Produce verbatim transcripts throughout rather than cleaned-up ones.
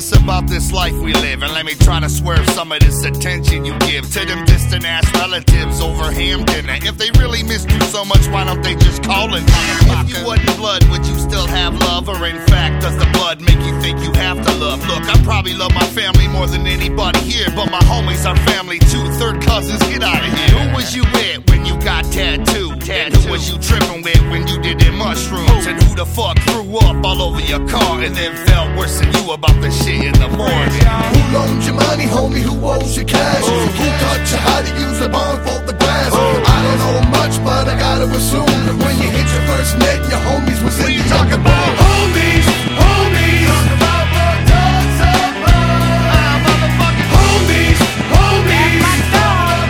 curious about this life we live, and let me try to swerve some of this attention you give to them distant ass relatives over ham dinner. If they really missed you so much, why don't they just call and if you wasn't blood, would you still have love? Or in fact, does the blood make you think you have to love? Look, I probably love my family more than anybody here, but my homies are family too. Third cousins, get out of here. Who was you with when you got tattooed? And who was you tripping with when you did them mushrooms? And who the fuck threw up all over your car and then felt worse than you about the shit in the morning? Who loaned you money, homie? Who owes you cash? Who taught you how to use the barn for the grass? I don't know much, but I gotta assume that when you hit your first net, your homies was in. What you talking about? Homies, homies. Talk about what dogs are about. Motherfucking homies, homies. My dog.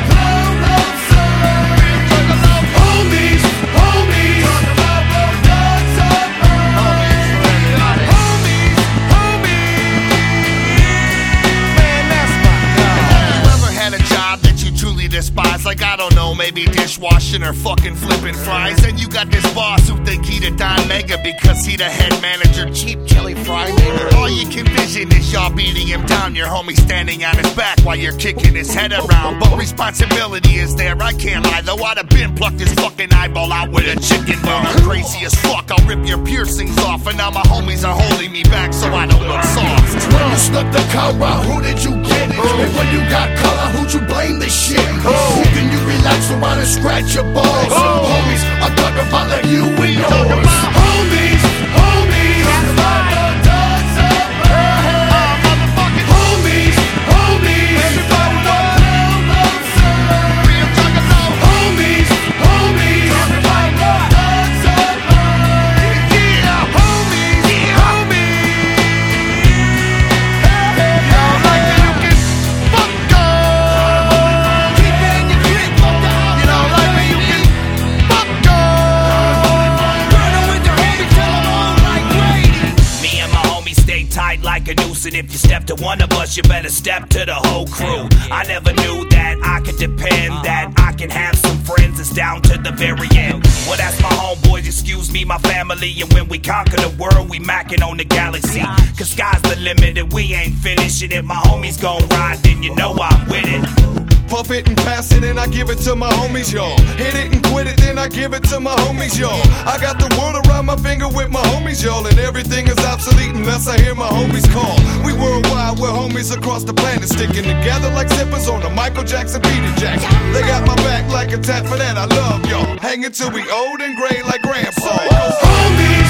Homies, homies. Talk about what dogs are about. Homies, homies. Man, that's my dog. Have you ever had a job that you truly despise? Like, I don't know, maybe dishwashing or fucking flipping fries. And you got this boss who think he the Don Mega because he the head manager, cheap chili fry maker. All you can vision is y'all beating him down, your homie standing on his back while you're kicking his head around. But responsibility is there, I can't lie though. I'd have been plucked his fucking eyeball out with a chicken bone. I'm crazy as fuck, I'll rip your piercings off. And now my homies are holding me back so I don't look soft. When you snuck the car out, who did you get it? And when you got color, who'd you blame this shit? Who can you relax around and scratch your balls? Homies, I'm talking about like you and yours. Homies, homies. Talk about the dogs of Burhead. Motherfucking homies, homies. Everybody know love serve. Real talk about homies, homies. Talk about the dogs of Burhead. Yeah, homies, yeah, homies. Hey, y'all like that you can fuck up. Keep it in your drink, fuck up. You know, like me, you can fuck up. Running with the homies till I'm on like Brady. Me and my homies stay tight like a noose, and if you step to one of us, you better step to the whole crew. I never knew that I could depend, that I can have some friends that's down to the very end. Well, that's my homeboys, excuse me, my family. And when we conquer the world, we macking on the galaxy. Cause sky's the limit and we ain't finished. And if my homies gon' ride, then you know I'm with it. Puff it and pass it and I give it to my homies, y'all. Hit it and quit it, then I give it to my homies, y'all. I got the world around my finger with my homies, y'all. And everything is obsolete unless I hear my homies call. We worldwide, we're homies across the planet, sticking together like zippers on a Michael Jackson Peter Jackson. They got my back like a tat, for that I love y'all. Hanging till we old and gray like grandpa. Homies.